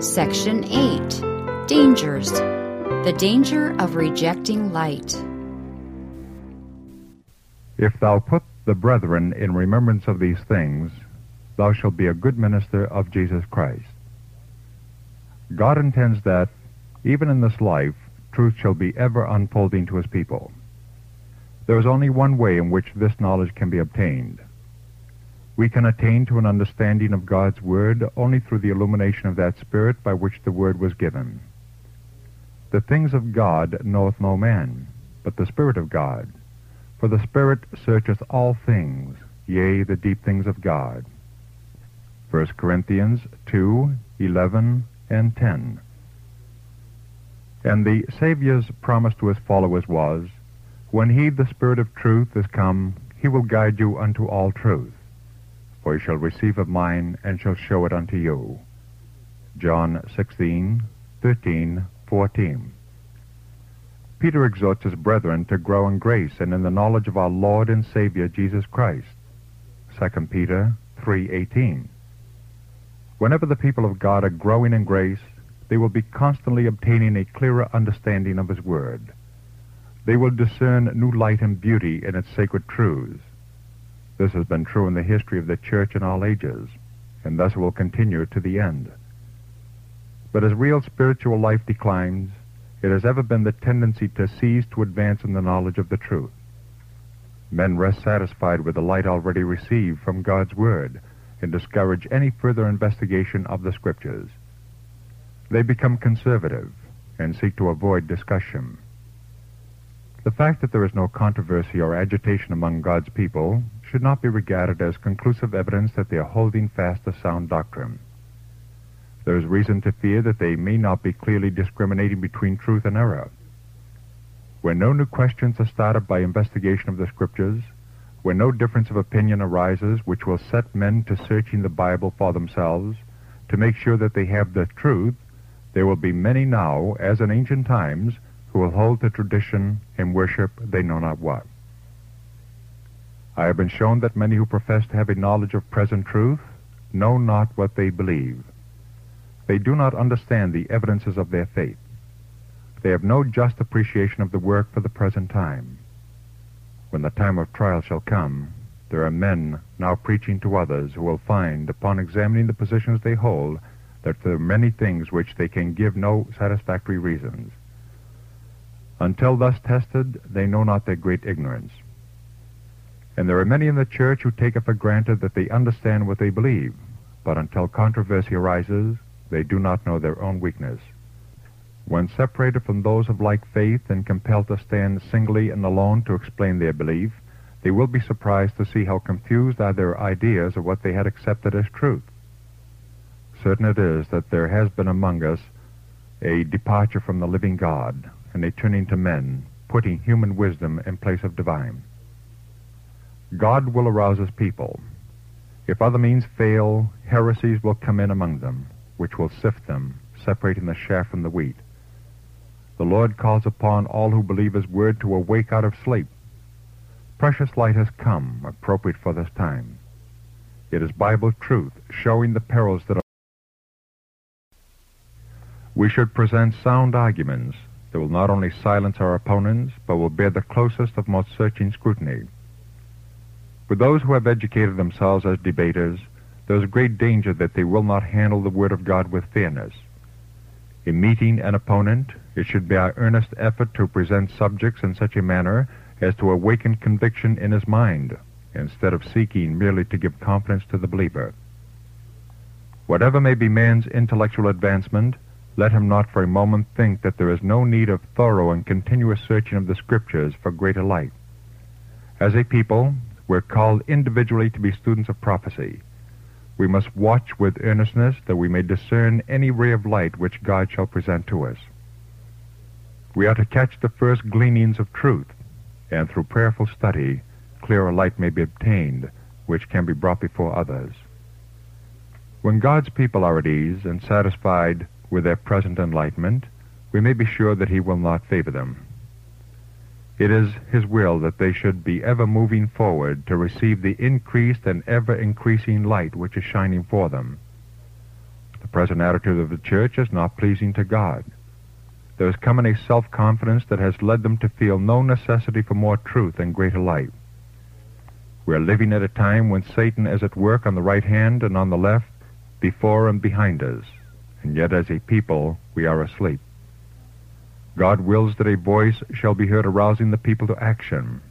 Section 8. Dangers. The danger of rejecting light. If thou put the brethren in remembrance of these things, thou shalt be a good minister of Jesus Christ. God intends that, even in this life, truth shall be ever unfolding to his people. There is only one way in which this knowledge can be obtained. We can attain to an understanding of God's Word only through the illumination of that Spirit by which the Word was given. The things of God knoweth no man, but the Spirit of God. For the Spirit searcheth all things, yea, the deep things of God. 1 Corinthians 2:11 and 10. And the Saviour's promise to his followers was, When he, the Spirit of truth, is come, he will guide you unto all truth. For he shall receive of mine, and shall show it unto you. John 16:13, 14. Peter exhorts his brethren to grow in grace and in the knowledge of our Lord and Savior Jesus Christ. 2 Peter 3:18. Whenever the people of God are growing in grace, they will be constantly obtaining a clearer understanding of his Word. They will discern new light and beauty in its sacred truths. This has been true in the history of the Church in all ages, and thus it will continue to the end. But as real spiritual life declines, it has ever been the tendency to cease to advance in the knowledge of the truth. Men rest satisfied with the light already received from God's Word and discourage any further investigation of the Scriptures. They become conservative and seek to avoid discussion. The fact that there is no controversy or agitation among God's people should not be regarded as conclusive evidence that they are holding fast to sound doctrine. There is reason to fear that they may not be clearly discriminating between truth and error. Where no new questions are started by investigation of the Scriptures, where no difference of opinion arises which will set men to searching the Bible for themselves to make sure that they have the truth, there will be many now, as in ancient times, who will hold to tradition and worship they know not what. I have been shown that many who profess to have a knowledge of present truth know not what they believe. They do not understand the evidences of their faith. They have no just appreciation of the work for the present time. When the time of trial shall come, there are men now preaching to others who will find, upon examining the positions they hold, that there are many things which they can give no satisfactory reasons. Until thus tested, they know not their great ignorance. And there are many in the Church who take it for granted that they understand what they believe, but until controversy arises, they do not know their own weakness. When separated from those of like faith and compelled to stand singly and alone to explain their belief, they will be surprised to see how confused are their ideas of what they had accepted as truth. Certain it is that there has been among us a departure from the living God, and a turning to men, putting human wisdom in place of divine. God will arouse his people. If other means fail, heresies will come in among them, which will sift them, separating the chaff from the wheat. The Lord calls upon all who believe his word to awake out of sleep. Precious light has come, appropriate for this time. It is Bible truth, showing the perils that are. We should present sound arguments that will not only silence our opponents, but will bear the closest of most searching scrutiny. With those who have educated themselves as debaters, there is great danger that they will not handle the Word of God with fairness. In meeting an opponent, it should be our earnest effort to present subjects in such a manner as to awaken conviction in his mind, instead of seeking merely to give confidence to the believer. Whatever may be man's intellectual advancement, let him not for a moment think that there is no need of thorough and continuous searching of the Scriptures for greater light. As a people, we're called individually to be students of prophecy. We must watch with earnestness that we may discern any ray of light which God shall present to us. We are to catch the first gleanings of truth, and through prayerful study, clearer light may be obtained, which can be brought before others. When God's people are at ease and satisfied with their present enlightenment, we may be sure that he will not favor them. It is his will that they should be ever moving forward to receive the increased and ever-increasing light which is shining for them. The present attitude of the church is not pleasing to God. There has come in a self-confidence that has led them to feel no necessity for more truth and greater light. We are living at a time when Satan is at work on the right hand and on the left, before and behind us, and yet as a people we are asleep. God wills that a voice shall be heard arousing the people to action.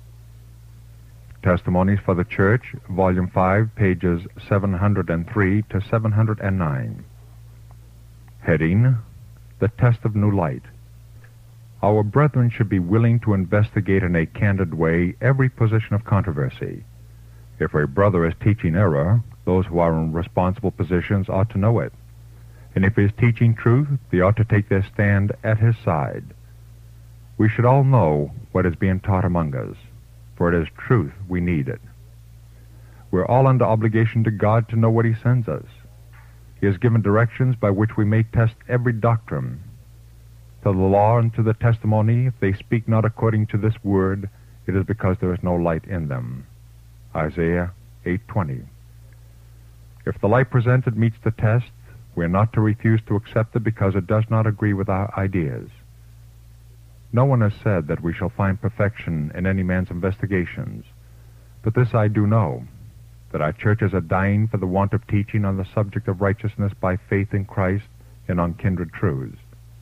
Testimonies for the Church, Volume 5, pages 703 to 709. Heading, The Test of New Light. Our brethren should be willing to investigate in a candid way every position of controversy. If a brother is teaching error, those who are in responsible positions ought to know it. And if he is teaching truth, they ought to take their stand at his side. We should all know what is being taught among us, for it is truth we need it. We're all under obligation to God to know what he sends us. He has given directions by which we may test every doctrine. To the law and to the testimony, if they speak not according to this word, it is because there is no light in them. Isaiah 8:20. If the light presented meets the test, we are not to refuse to accept it because it does not agree with our ideas. No one has said that we shall find perfection in any man's investigations, but this I do know, that our churches are dying for the want of teaching on the subject of righteousness by faith in Christ and on kindred truths.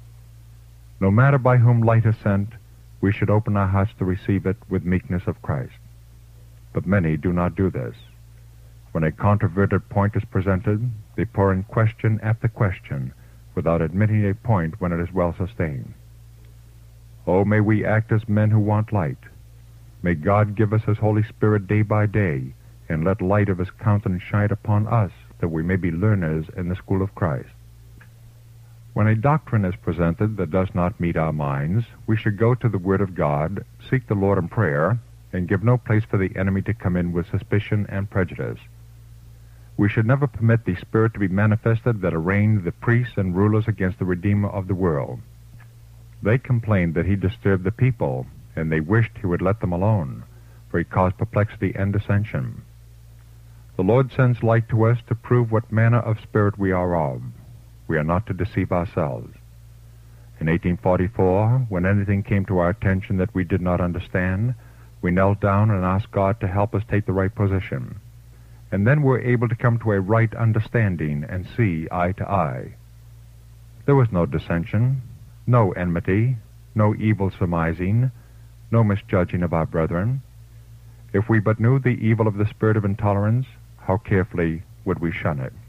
No matter by whom light is sent, we should open our hearts to receive it with meekness of Christ. But many do not do this. When a controverted point is presented, they pour in question after question without admitting a point when it is well sustained. Oh, may we act as men who want light. May God give us his Holy Spirit day by day, and let light of his countenance shine upon us, that we may be learners in the school of Christ. When a doctrine is presented that does not meet our minds, we should go to the Word of God, seek the Lord in prayer, and give no place for the enemy to come in with suspicion and prejudice. We should never permit the spirit to be manifested that arraigned the priests and rulers against the Redeemer of the world. They complained that he disturbed the people, and they wished he would let them alone, for he caused perplexity and dissension. The Lord sends light to us to prove what manner of spirit we are of. We are not to deceive ourselves. In 1844, when anything came to our attention that we did not understand, we knelt down and asked God to help us take the right position. And then we were able to come to a right understanding and see eye to eye. There was no dissension, no enmity, no evil surmising, no misjudging of our brethren. If we but knew the evil of the spirit of intolerance, how carefully would we shun it?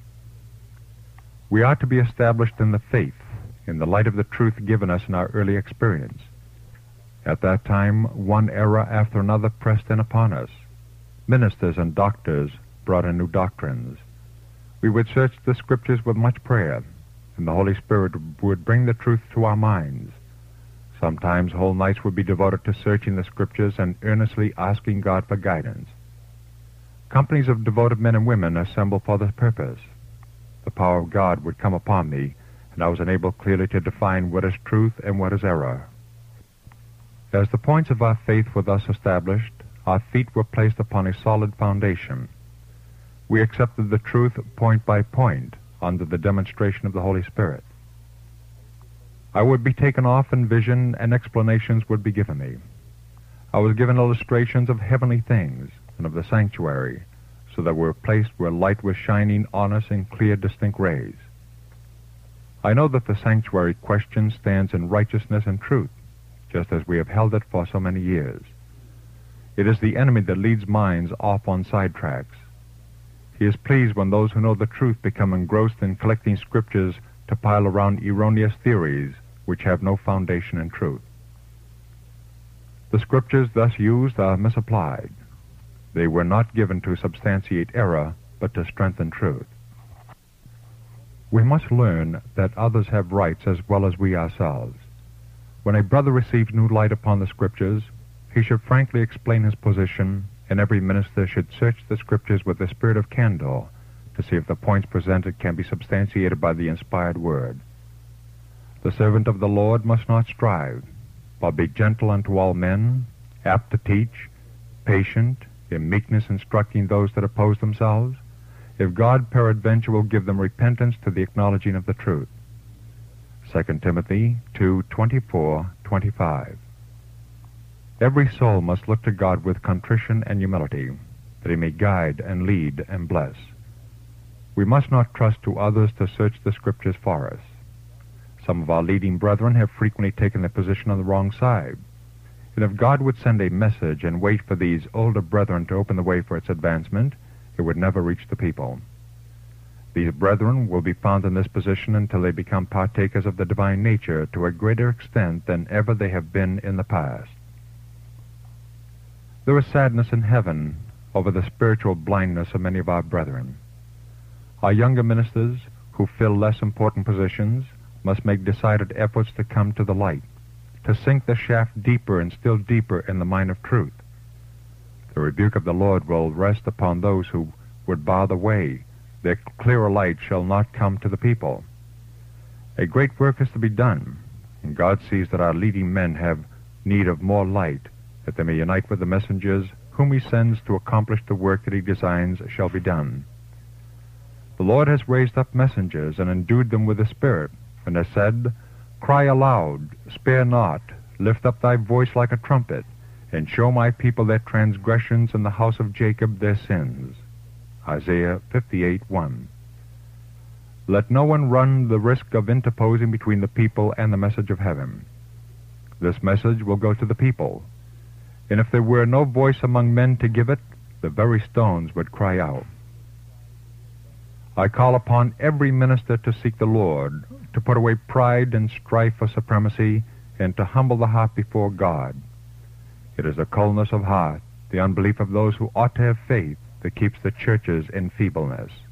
We are to be established in the faith, in the light of the truth given us in our early experience. At that time, one error after another pressed in upon us. Ministers and doctors brought in new doctrines. We would search the Scriptures with much prayer, and the Holy Spirit would bring the truth to our minds. Sometimes whole nights would be devoted to searching the Scriptures and earnestly asking God for guidance. Companies of devoted men and women assembled for this purpose. The power of God would come upon me, and I was enabled clearly to define what is truth and what is error. As the points of our faith were thus established, our feet were placed upon a solid foundation. We accepted the truth point by point under the demonstration of the Holy Spirit. I would be taken off in vision, and explanations would be given me. I was given illustrations of heavenly things and of the sanctuary, so that we were placed where light was shining on us in clear, distinct rays. I know that the sanctuary question stands in righteousness and truth, just as we have held it for so many years. It is the enemy that leads minds off on sidetracks. He is pleased when those who know the truth become engrossed in collecting scriptures to pile around erroneous theories which have no foundation in truth. The scriptures thus used are misapplied. They were not given to substantiate error, but to strengthen truth. We must learn that others have rights as well as we ourselves. When a brother receives new light upon the Scriptures, he should frankly explain his position, and every minister should search the Scriptures with the spirit of candor to see if the points presented can be substantiated by the inspired Word. The servant of the Lord must not strive, but be gentle unto all men, apt to teach, patient, in meekness instructing those that oppose themselves, if God peradventure will give them repentance to the acknowledging of the truth. 2 Timothy 2:24-25. Every soul must look to God with contrition and humility, that he may guide and lead and bless. We must not trust to others to search the Scriptures for us. Some of our leading brethren have frequently taken their position on the wrong side, and if God would send a message and wait for these older brethren to open the way for its advancement, it would never reach the people. These brethren will be found in this position until they become partakers of the divine nature to a greater extent than ever they have been in the past. There is sadness in heaven over the spiritual blindness of many of our brethren. Our younger ministers, who fill less important positions, must make decided efforts to come to the light, to sink the shaft deeper and still deeper in the mine of truth. The rebuke of the Lord will rest upon those who would bar the way. Their clearer light shall not come to the people. A great work is to be done, and God sees that our leading men have need of more light, that they may unite with the messengers whom he sends to accomplish the work that he designs shall be done. The Lord has raised up messengers and endued them with the Spirit, and has said, "Cry aloud, spare not, lift up thy voice like a trumpet, and show my people their transgressions and the house of Jacob their sins." Isaiah 58:1. Let no one run the risk of interposing between the people and the message of heaven. This message will go to the people, and if there were no voice among men to give it, the very stones would cry out. I call upon every minister to seek the Lord, to put away pride and strife for supremacy, and to humble the heart before God. It is the coldness of heart, the unbelief of those who ought to have faith, that keeps the churches in feebleness.